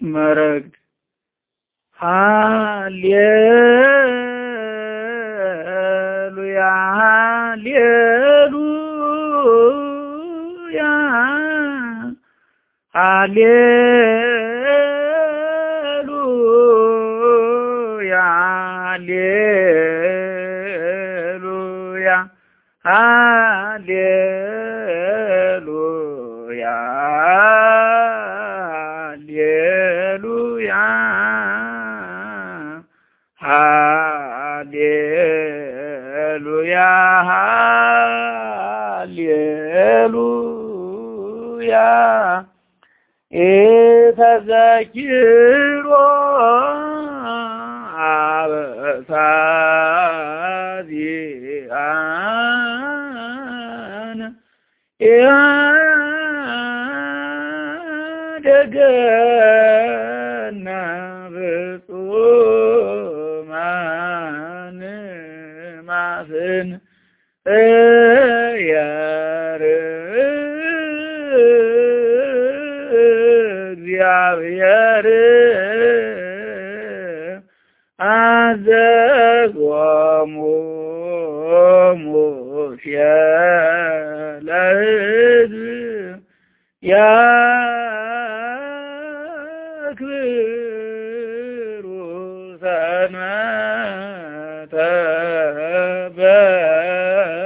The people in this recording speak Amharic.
መረግድ ሃሌሉያ ሃሌሉያ ሃሌሉያ ሃሌሉያ ሃሌሉያ ሃሌሉያ ሃሌሉያ ኢተዘኪሮ አበሳዚአነ ያደገና ብፁማን ማፍን እግዚአብሔር አዘዞሙ ሙሴ ለሕዝብ ያክብሩ ሰንበተ